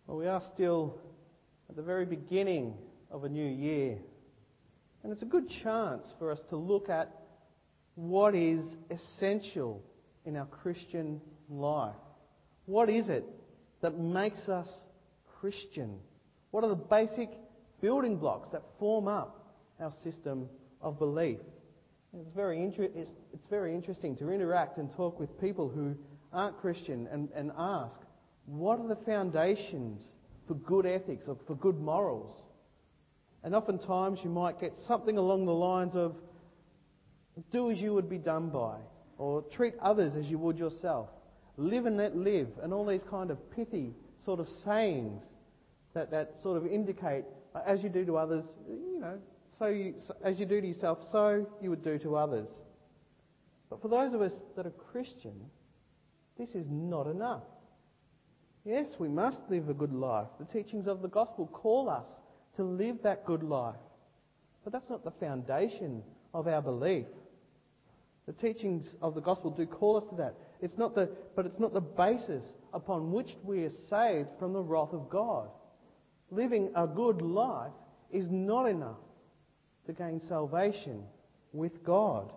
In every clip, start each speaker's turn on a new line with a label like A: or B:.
A: Well, we are still at the very beginning of a new year, and it's a good chance for us to look at what is essential in our Christian life. What is it that makes us Christian? What are the basic building blocks that form up our system of belief? It's very interesting to interact and talk with people who aren't Christian and ask, what are the foundations for good ethics or for good morals? And oftentimes you might get something along the lines of, do as you would be done by, or treat others as you would yourself, live and let live, and all these kind of pithy sort of sayings that sort of indicate, as you do to others, as you do to yourself, so you would do to others. But for those of us that are Christian, this is not enough. Yes, we must live a good life. The teachings of the gospel call us to live that good life. But that's not the foundation of our belief. The teachings of the gospel do call us to that. But it's not the basis upon which we are saved from the wrath of God. Living a good life is not enough to gain salvation with God.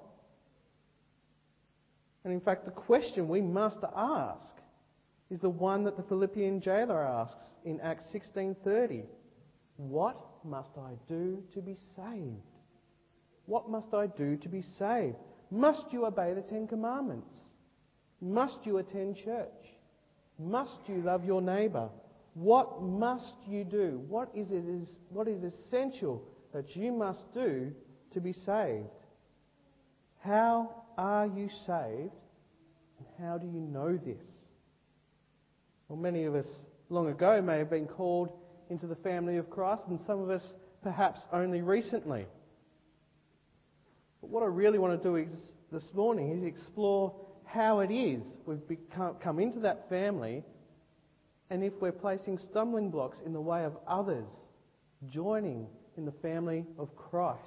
A: And in fact, the question we must ask is the one that the Philippian jailer asks in Acts 16:30. What must I do to be saved? What must I do to be saved? Must you obey the Ten Commandments? Must you attend church? Must you love your neighbour? What must you do? What is essential that you must do to be saved? How are you saved? And how do you know this? Well, many of us long ago may have been called into the family of Christ, and some of us perhaps only recently. But what I really want to do this morning is explore how it is we've come into that family, and if we're placing stumbling blocks in the way of others joining in the family of Christ.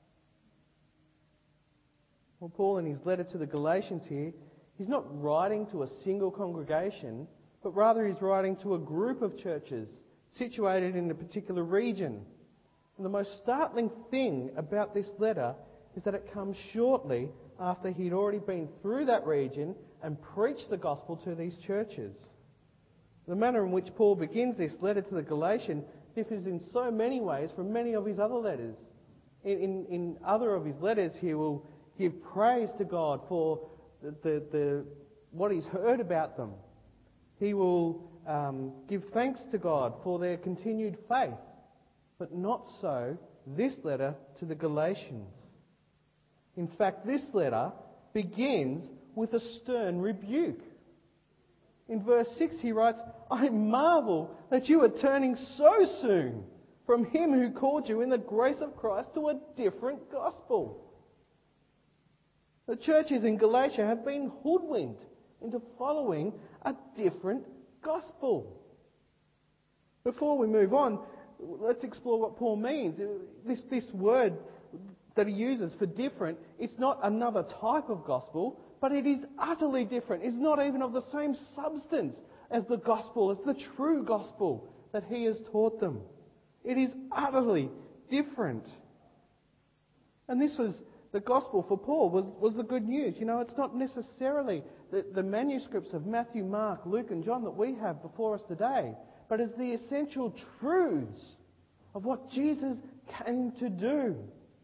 A: Well, Paul, in his letter to the Galatians here, he's not writing to a single congregation, but rather he's writing to a group of churches situated in a particular region. And the most startling thing about this letter is that it comes shortly after he'd already been through that region and preached the gospel to these churches. The manner in which Paul begins this letter to the Galatians differs in so many ways from many of his other letters. In other of his letters, he will give praise to God for what he's heard about them. He will give thanks to God for their continued faith. But not so this letter to the Galatians. In fact, this letter begins with a stern rebuke. In verse 6 he writes, I marvel that you are turning so soon from him who called you in the grace of Christ to a different gospel. The churches in Galatia have been hoodwinked into following a different gospel. Before we move on, let's explore what Paul means. This word that he uses for different, it's not another type of gospel, but it is utterly different. It's not even of the same substance as the gospel, as the true gospel that he has taught them. It is utterly different. And this was the gospel for Paul, was the good news. You know, it's not necessarily the manuscripts of Matthew, Mark, Luke and John that we have before us today, but it's the essential truths of what Jesus came to do.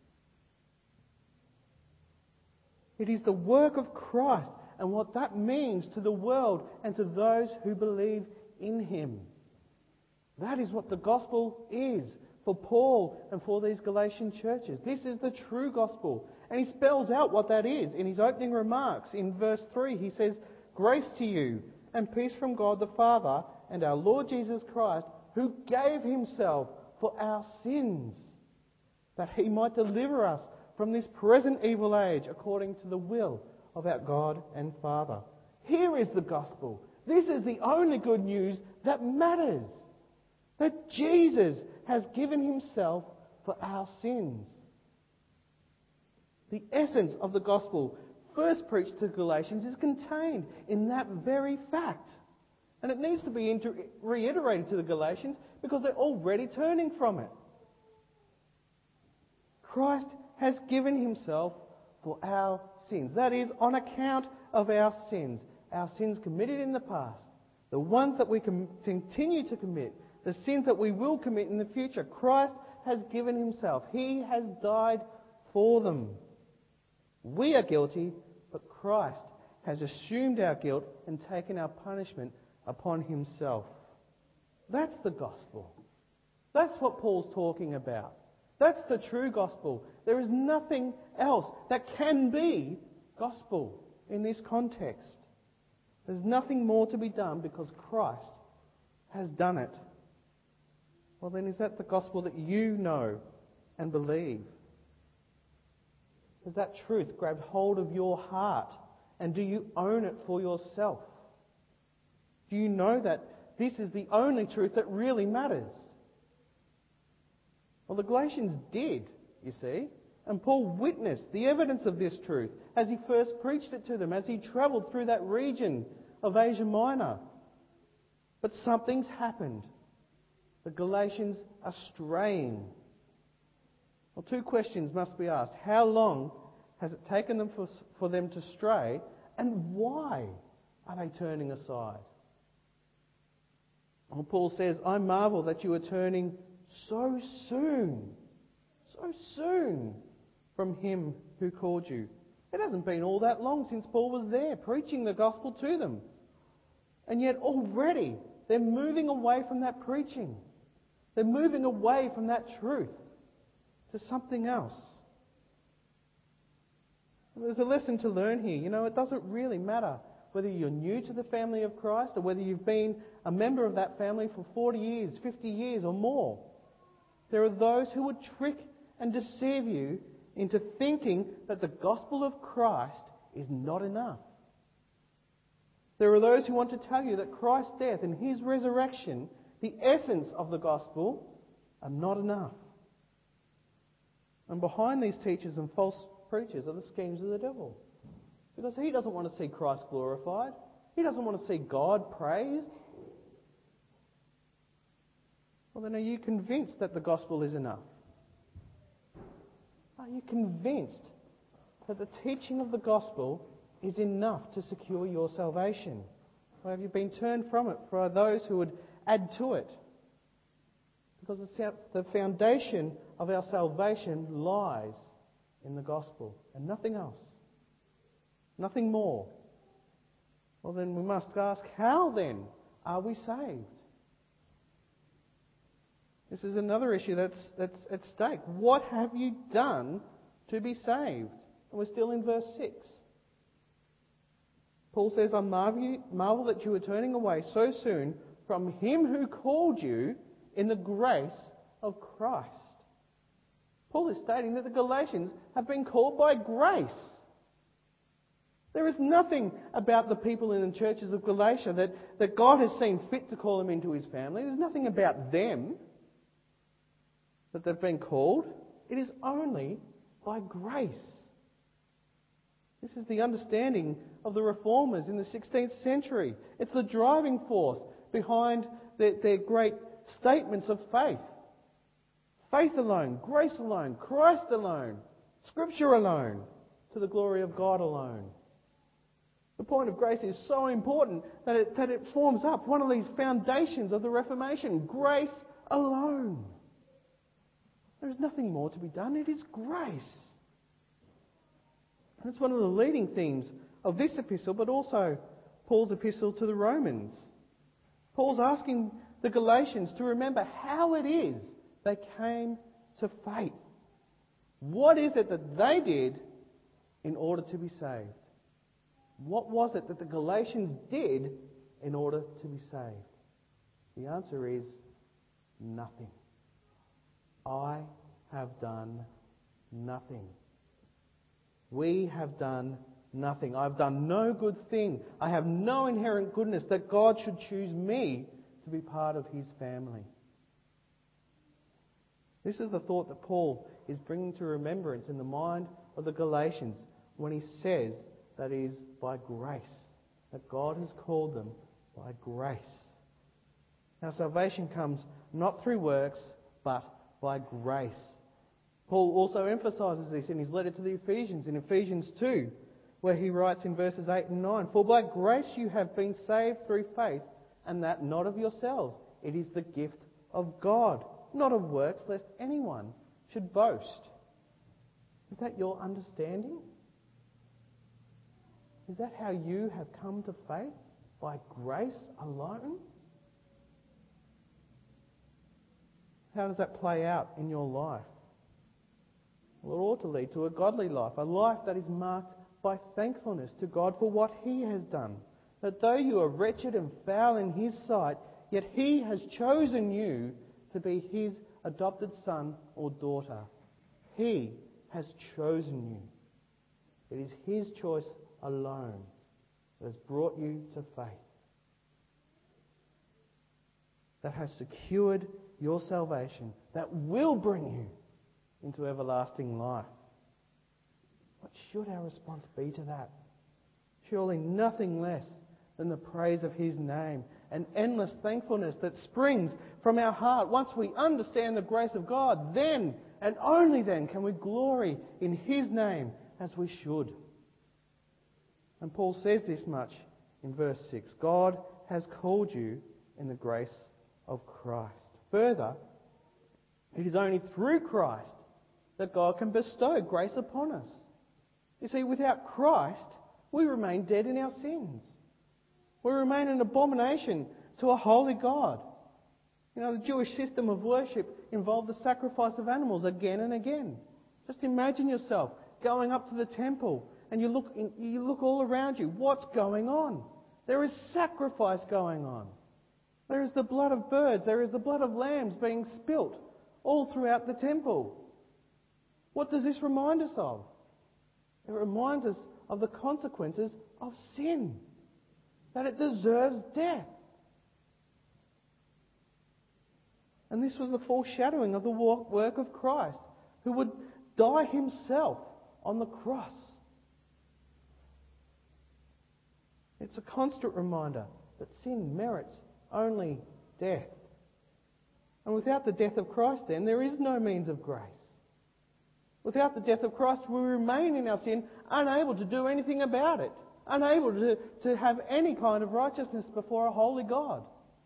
A: It is the work of Christ and what that means to the world and to those who believe in him. That is what the gospel is for Paul and for these Galatian churches. This is the true gospel. And he spells out what that is in his opening remarks. In verse 3 he says, Grace to you and peace from God the Father and our Lord Jesus Christ, who gave himself for our sins, that he might deliver us from this present evil age according to the will of our God and Father. Here is the gospel. This is the only good news that matters. That Jesus has given himself for our sins. The essence of the gospel first preached to Galatians is contained in that very fact. And it needs to be reiterated to the Galatians because they're already turning from it. Christ has given himself for our sins. That is, on account of our sins committed in the past, the ones that we can continue to commit, the sins that we will commit in the future. Christ has given himself. He has died for them. We are guilty, but Christ has assumed our guilt and taken our punishment upon himself. That's the gospel. That's what Paul's talking about. That's the true gospel. There is nothing else that can be gospel in this context. There's nothing more to be done because Christ has done it. Well then, is that the gospel that you know and believe? Has that truth grabbed hold of your heart? And do you own it for yourself? Do you know that this is the only truth that really matters? Well, the Galatians did, you see. And Paul witnessed the evidence of this truth as he first preached it to them, as he travelled through that region of Asia Minor. But something's happened. The Galatians are straying. Well, two questions must be asked. How long has it taken them for them to stray? And why are they turning aside? Well, Paul says, I marvel that you are turning so soon from him who called you. It hasn't been all that long since Paul was there preaching the gospel to them. And yet already they're moving away from that preaching. They're moving away from that truth to something else. There's a lesson to learn here. You know, it doesn't really matter whether you're new to the family of Christ or whether you've been a member of that family for 40 years, 50 years or more. There are those who would trick and deceive you into thinking that the gospel of Christ is not enough. There are those who want to tell you that Christ's death and his resurrection, the essence of the gospel, are not enough. And behind these teachers and false preachers are the schemes of the devil. Because he doesn't want to see Christ glorified. He doesn't want to see God praised. Well, then are you convinced that the gospel is enough? Are you convinced that the teaching of the gospel is enough to secure your salvation? Or have you been turned from it for those who would add to it? Because the foundation of our salvation lies in the gospel and nothing else. Nothing more. Well, then we must ask, how then are we saved? This is another issue that's at stake. What have you done to be saved? And we're still in verse 6. Paul says, I marvel that you are turning away so soon from him who called you in the grace of Christ. Paul is stating that the Galatians have been called by grace. There is nothing about the people in the churches of Galatia that God has seen fit to call them into his family. There's nothing about them that they've been called. It is only by grace. This is the understanding of the reformers in the 16th century. It's the driving force behind their great statements of faith. Faith alone, grace alone, Christ alone, Scripture alone, to the glory of God alone. The point of grace is so important that it forms up one of these foundations of the Reformation. Grace alone. There is nothing more to be done. It is grace. And it's one of the leading themes of this epistle, but also Paul's epistle to the Romans. Paul's asking the Galatians to remember how it is they came to faith. What is it that they did in order to be saved? What was it that the Galatians did in order to be saved? The answer is nothing. I have done nothing. We have done nothing. I've done no good thing. I have no inherent goodness that God should choose me to be part of his family. This is the thought that Paul is bringing to remembrance in the mind of the Galatians when he says that it is by grace that God has called them by grace. Now salvation comes not through works, but by grace. Paul also emphasises this in his letter to the Ephesians, in Ephesians 2, where he writes in verses 8 and 9, "For by grace you have been saved through faith, and that not of yourselves. It is the gift of God, not of works, lest anyone should boast." Is that your understanding? Is that how you have come to faith? By grace alone? How does that play out in your life? Well, it ought to lead to a godly life, a life that is marked by thankfulness to God for what He has done. That though you are wretched and foul in His sight, yet He has chosen you to be His adopted son or daughter. He has chosen you. It is His choice alone that has brought you to faith, that has secured your salvation, that will bring you into everlasting life. What should our response be to that? Surely nothing less than the praise of His name and endless thankfulness that springs from our heart. Once we understand the grace of God, then and only then can we glory in His name as we should. And Paul says this much in verse 6. God has called you in the grace of Christ. Further, it is only through Christ that God can bestow grace upon us. You see, without Christ, we remain dead in our sins. We remain an abomination to a holy God. You know, the Jewish system of worship involved the sacrifice of animals again and again. Just imagine yourself going up to the temple and you look all around you. What's going on? There is sacrifice going on. There is the blood of birds. There is the blood of lambs being spilt all throughout the temple. What does this remind us of? It reminds us of the consequences of sin. That it deserves death. And this was the foreshadowing of the work of Christ, who would die Himself on the cross. It's a constant reminder that sin merits only death. And without the death of Christ, then, there is no means of grace. Without the death of Christ, we remain in our sin, unable to do anything about it, unable to have any kind of righteousness before a holy God.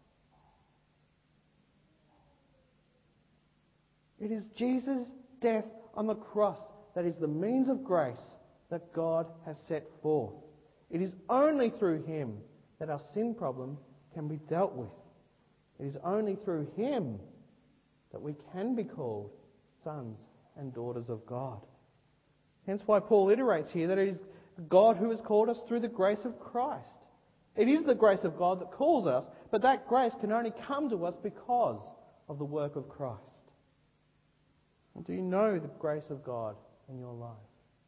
A: It is Jesus' death on the cross that is the means of grace that God has set forth. It is only through Him that our sin problem can be dealt with. It is only through Him that we can be called sons and daughters of God. Hence why Paul iterates here that it is God who has called us through the grace of Christ. It is the grace of God that calls us, but that grace can only come to us because of the work of Christ. Do you know the grace of God in your life?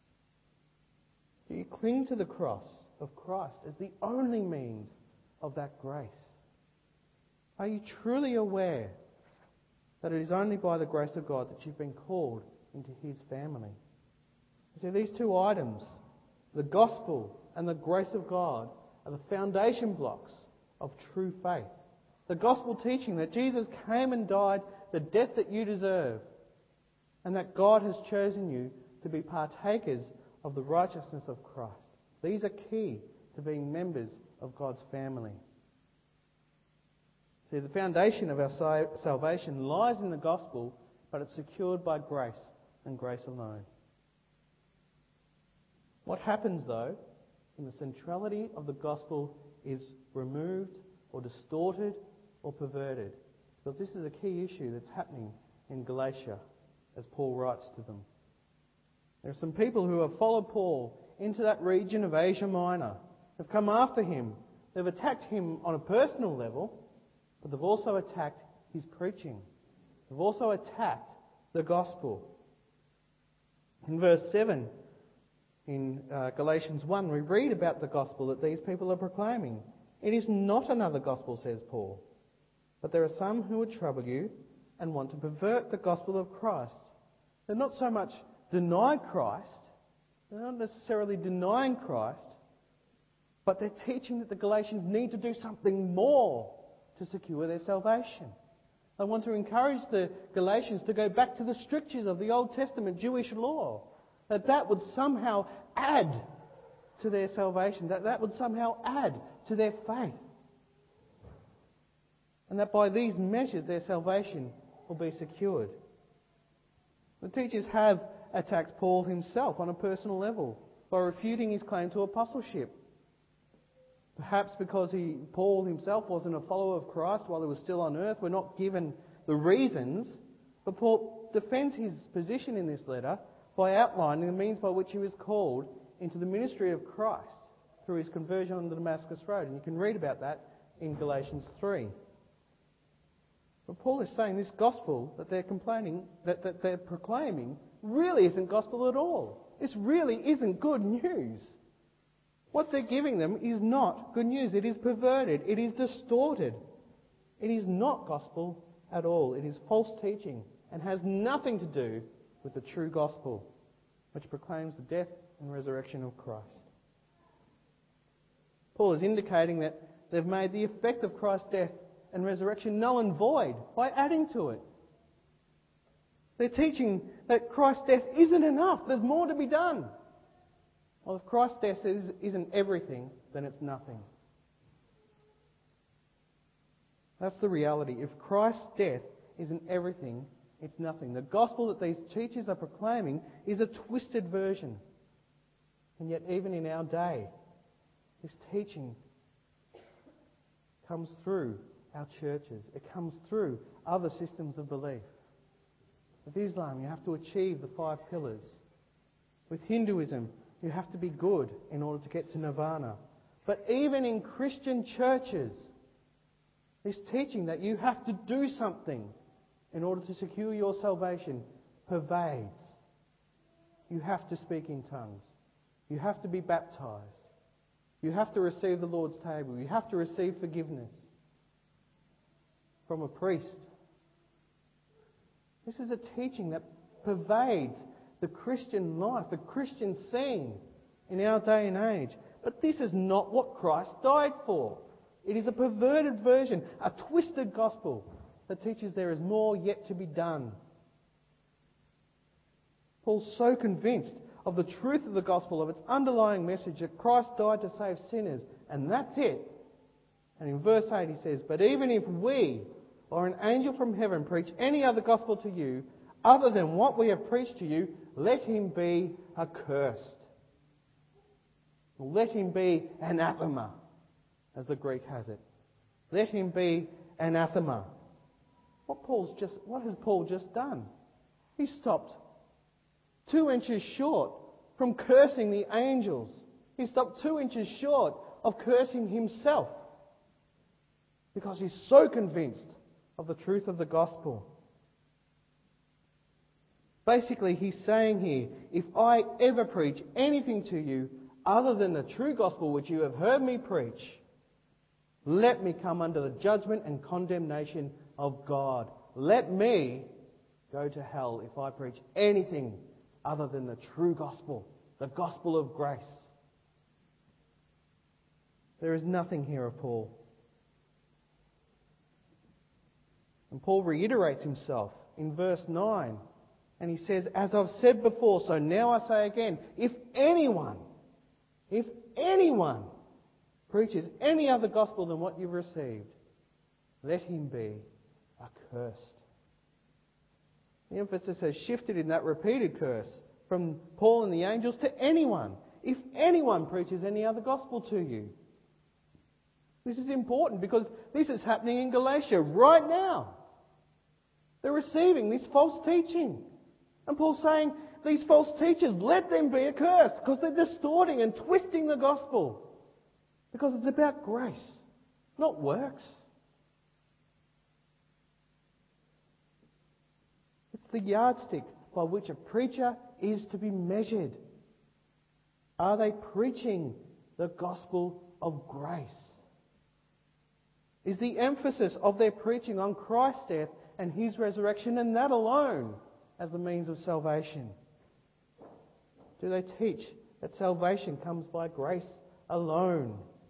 A: Do you cling to the cross of Christ as the only means of that grace? Are you truly aware that it is only by the grace of God that you've been called into His family? See, these two items, the gospel and the grace of God, are the foundation blocks of true faith. The gospel teaching that Jesus came and died the death that you deserve, and that God has chosen you to be partakers of the righteousness of Christ. These are key to being members of God's family. See, the foundation of our salvation lies in the gospel, but it's secured by grace and grace alone. What happens, though, when the centrality of the gospel is removed or distorted or perverted? Because this is a key issue that's happening in Galatia, as Paul writes to them. There are some people who have followed Paul into that region of Asia Minor. They've come after him. They've attacked him on a personal level, but they've also attacked his preaching. They've also attacked the gospel. In verse 7, in Galatians 1, we read about the gospel that these people are proclaiming. It is not another gospel, says Paul, but there are some who would trouble you and want to pervert the gospel of Christ. They're not so much denied Christ, they're not necessarily denying Christ, But they're teaching that the Galatians need to do something more to secure their salvation. They want to encourage the Galatians to go back to the strictures of the Old Testament Jewish law. That would somehow add to their salvation. That would somehow add to their faith. And that by these measures their salvation will be secured. The teachers have attacked Paul himself on a personal level by refuting his claim to apostleship. Perhaps because Paul himself wasn't a follower of Christ while he was still on earth. We're not given the reasons. But Paul defends his position in this letter by outlining the means by which he was called into the ministry of Christ through his conversion on the Damascus Road. And you can read about that in Galatians 3. But Paul is saying this gospel that they're proclaiming really isn't gospel at all. This really isn't good news. What they're giving them is not good news. It is perverted. It is distorted. It is not gospel at all. It is false teaching and has nothing to do with the true gospel, which proclaims the death and resurrection of Christ. Paul is indicating that they've made the effect of Christ's death and resurrection null and void by adding to it. They're teaching that Christ's death isn't enough. There's more to be done. Well, if Christ's death isn't everything, then it's nothing. That's the reality. If Christ's death isn't everything, it's nothing. The gospel that these teachers are proclaiming is a twisted version. And yet even in our day, this teaching comes through our churches. It comes through other systems of belief. With Islam, you have to achieve the 5 pillars. With Hinduism, you have to be good in order to get to nirvana. But even in Christian churches, this teaching that you have to do something in order to secure your salvation pervades. You have to speak in tongues. You have to be baptized. You have to receive the Lord's table. You have to receive forgiveness from a priest. This is a teaching that pervades the Christian life, the Christian scene in our day and age. But this is not what Christ died for. It is a perverted version, a twisted gospel that teaches there is more yet to be done. Paul's so convinced of the truth of the gospel, of its underlying message that Christ died to save sinners, and that's it. And in verse 8 he says, "But even if we or an angel from heaven preach any other gospel to you, other than what we have preached to you, let him be accursed." Let him be anathema, as the Greek has it. Let him be anathema. What has Paul just done? He stopped 2 inches short from cursing the angels. He stopped 2 inches short of cursing himself because he's so convinced of the truth of the gospel. Basically, he's saying here, if I ever preach anything to you other than the true gospel which you have heard me preach, let me come under the judgment and condemnation of God. Let me go to hell if I preach anything other than the true gospel, the gospel of grace. There is nothing here of Paul. And Paul reiterates himself in verse 9. And he says, "As I've said before, so now I say again, if anyone preaches any other gospel than what you've received, let him be accursed." The emphasis has shifted in that repeated curse from Paul and the angels to anyone. If anyone preaches any other gospel to you. This is important because this is happening in Galatia right now. They're receiving this false teaching. And Paul's saying, these false teachers, let them be accursed because they're distorting and twisting the gospel. Because it's about grace, not works. It's the yardstick by which a preacher is to be measured. Are they preaching the gospel of grace? Is the emphasis of their preaching on Christ's death and his resurrection and that alone as the means of salvation? Do they teach that salvation comes by grace alone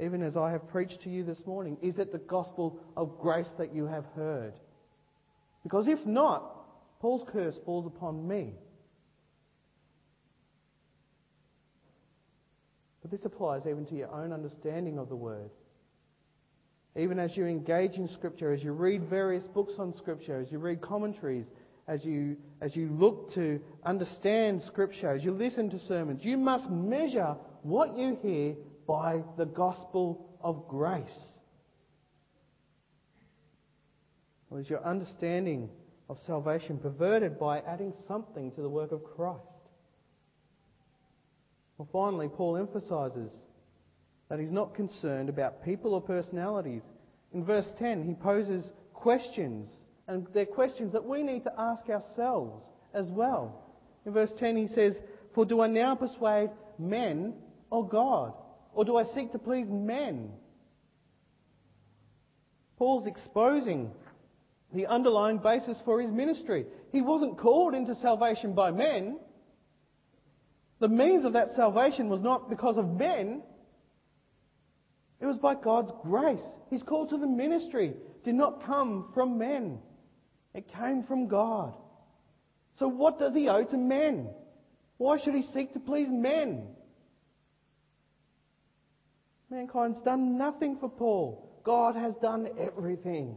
A: even as I have preached to you this morning? Is it the gospel of grace that you have heard? Because if not, Paul's curse falls upon me. But this applies even to your own understanding of the Word. Even as you engage in Scripture, as you read various books on Scripture, as you read commentaries, as you look to understand Scripture, as you listen to sermons, you must measure what you hear by the gospel of grace. Or is your understanding of salvation perverted by adding something to the work of Christ? Well, finally, Paul emphasises that he's not concerned about people or personalities. In verse 10, he poses questions, and they're questions that we need to ask ourselves as well. In verse 10 he says, "For do I now persuade men or God? Or do I seek to please men?" Paul's exposing the underlying basis for his ministry. He wasn't called into salvation by men. The means of that salvation was not because of men. It was by God's grace. His call to the ministry did not come from men. It came from God. So what does he owe to men? Why should he seek to please men? Mankind's done nothing for Paul. God has done everything.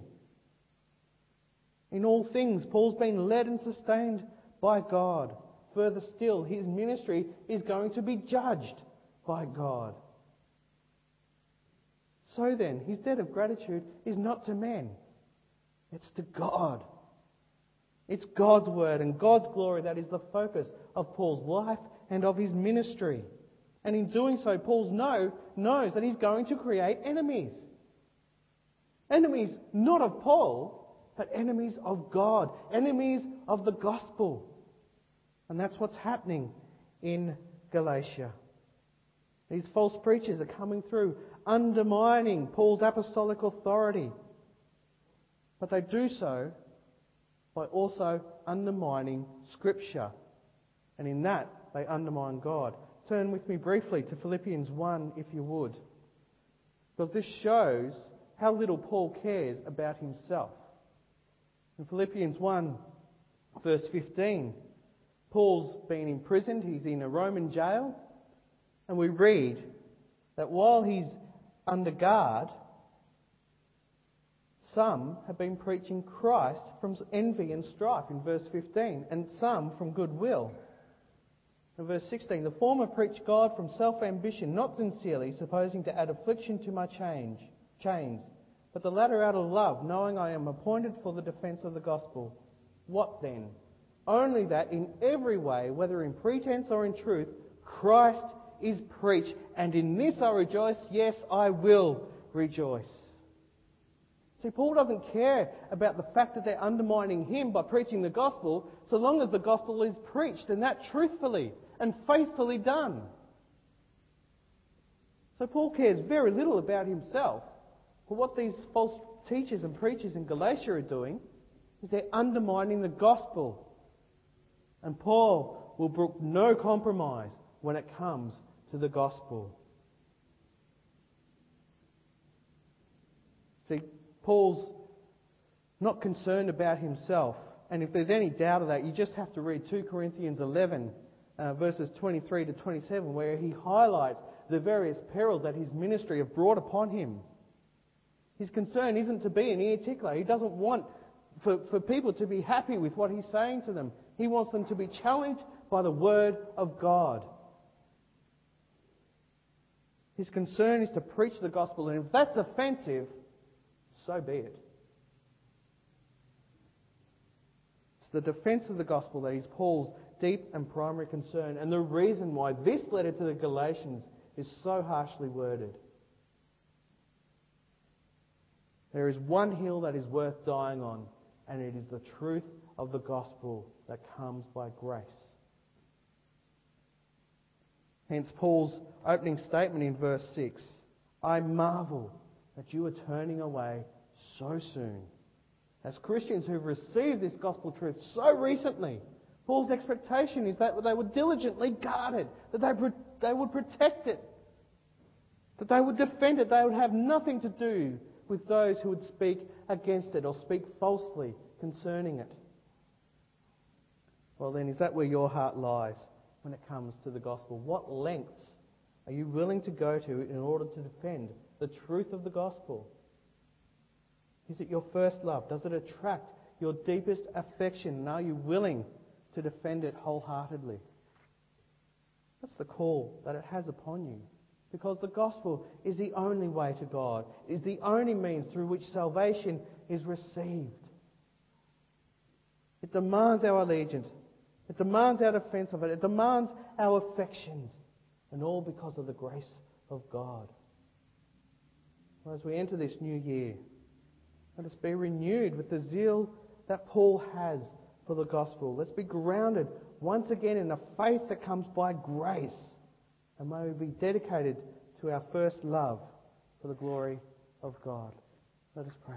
A: In all things, Paul's been led and sustained by God. Further still, his ministry is going to be judged by God. So then, his debt of gratitude is not to men. It's to God. It's God's word and God's glory that is the focus of Paul's life and of his ministry. And in doing so, Paul knows that he's going to create enemies. Enemies not of Paul, but enemies of God. Enemies of the gospel. And that's what's happening in Galatia. These false preachers are coming through, undermining Paul's apostolic authority. But they do so by also undermining Scripture. And in that, they undermine God. Turn with me briefly to Philippians 1, if you would. Because this shows how little Paul cares about himself. In Philippians 1, verse 15, Paul's been imprisoned. He's in a Roman jail. And we read that while he's under guard, some have been preaching Christ from envy and strife in verse 15, and some from goodwill. In verse 16, the former preach God from self-ambition, not sincerely, supposing to add affliction to my chains, but the latter out of love, knowing I am appointed for the defence of the gospel. What then? Only that in every way, whether in pretense or in truth, Christ is preached, and in this I rejoice, yes, I will rejoice. See, Paul doesn't care about the fact that they're undermining him by preaching the gospel, so long as the gospel is preached, and that truthfully and faithfully done. So Paul cares very little about himself. But what these false teachers and preachers in Galatia are doing is they're undermining the gospel. And Paul will brook no compromise when it comes to the gospel. See, Paul's not concerned about himself. And if there's any doubt of that, you just have to read 2 Corinthians 11, verses 23 to 27, where he highlights the various perils that his ministry have brought upon him. His concern isn't to be an ear tickler. He doesn't want for people to be happy with what he's saying to them. He wants them to be challenged by the word of God. His concern is to preach the gospel, and if that's offensive, so be it. It's the defence of the gospel that is Paul's deep and primary concern, and the reason why this letter to the Galatians is so harshly worded. There is one hill that is worth dying on, and it is the truth of the gospel that comes by grace. Hence Paul's opening statement in verse 6, I marvel that you are turning away so soon. As Christians who've received this gospel truth so recently, Paul's expectation is that they would diligently guard it, that they would protect it. That they would defend it. They would have nothing to do with those who would speak against it or speak falsely concerning it. Well then, is that where your heart lies when it comes to the gospel? What lengths are you willing to go to in order to defend the truth of the gospel? Is it your first love? Does it attract your deepest affection? And are you willing to defend it wholeheartedly? That's the call that it has upon you. Because the gospel is the only way to God. It is the only means through which salvation is received. It demands our allegiance. It demands our defence of it. It demands our affections. And all because of the grace of God. Well, as we enter this new year, let us be renewed with the zeal that Paul has for the gospel. Let's be grounded once again in a faith that comes by grace. And may we be dedicated to our first love for the glory of God. Let us pray.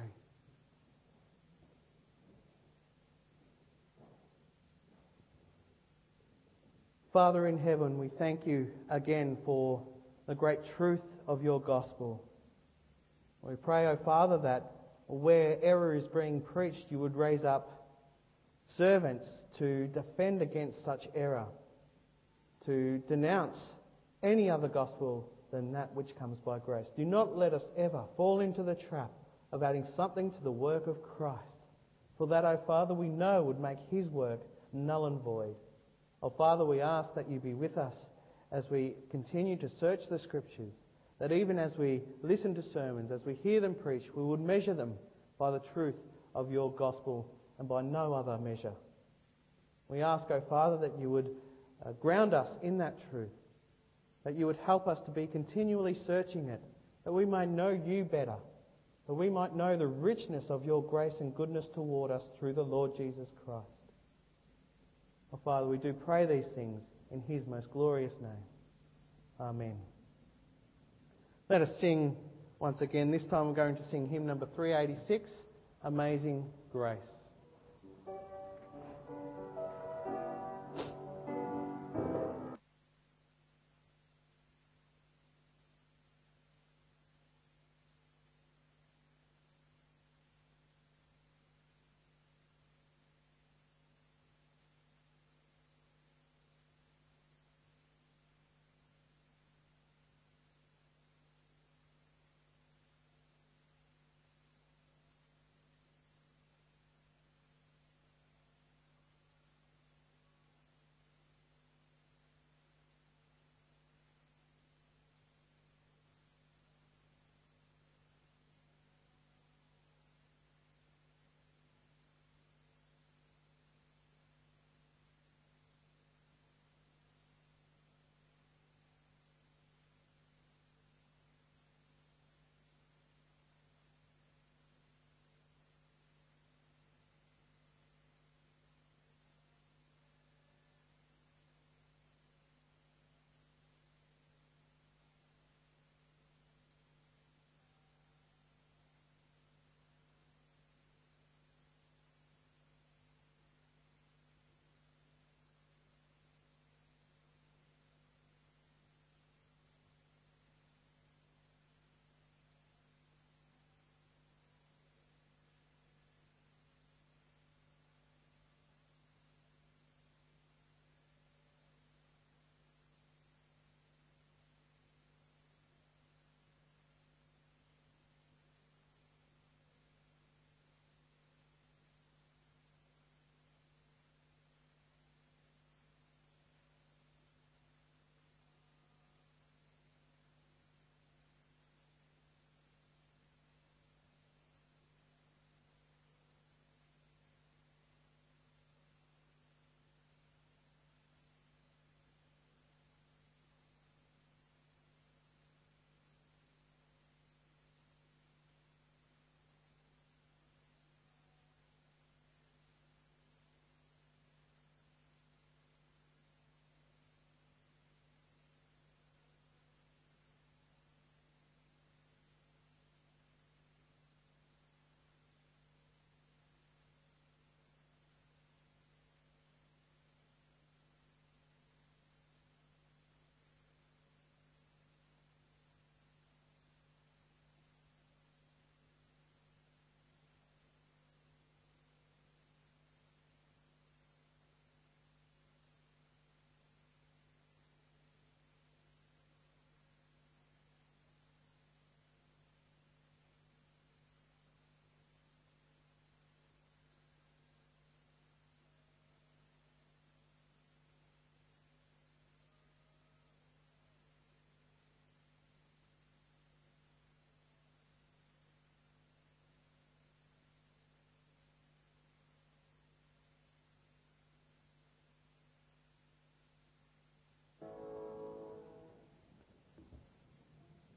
A: Father in heaven, we thank you again for the great truth of your gospel. We pray, O Father, that where error is being preached, you would raise up servants to defend against such error, to denounce any other gospel than that which comes by grace. Do not let us ever fall into the trap of adding something to the work of Christ. For that, O Father, we know would make his work null and void. Oh, Father, we ask that you be with us as we continue to search the Scriptures, that even as we listen to sermons, as we hear them preached, we would measure them by the truth of your gospel and by no other measure. We ask, oh Father, that you would ground us in that truth, that you would help us to be continually searching it, that we might know you better, that we might know the richness of your grace and goodness toward us through the Lord Jesus Christ. Oh, Father, we do pray these things in his most glorious name. Amen. Let us sing once again. This time we're going to sing hymn number 386, Amazing Grace.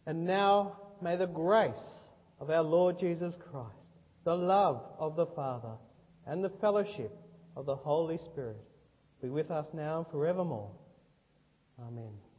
A: And now may the grace of our Lord Jesus Christ, the love of the Father, and the fellowship of the Holy Spirit be with us now and forevermore. Amen.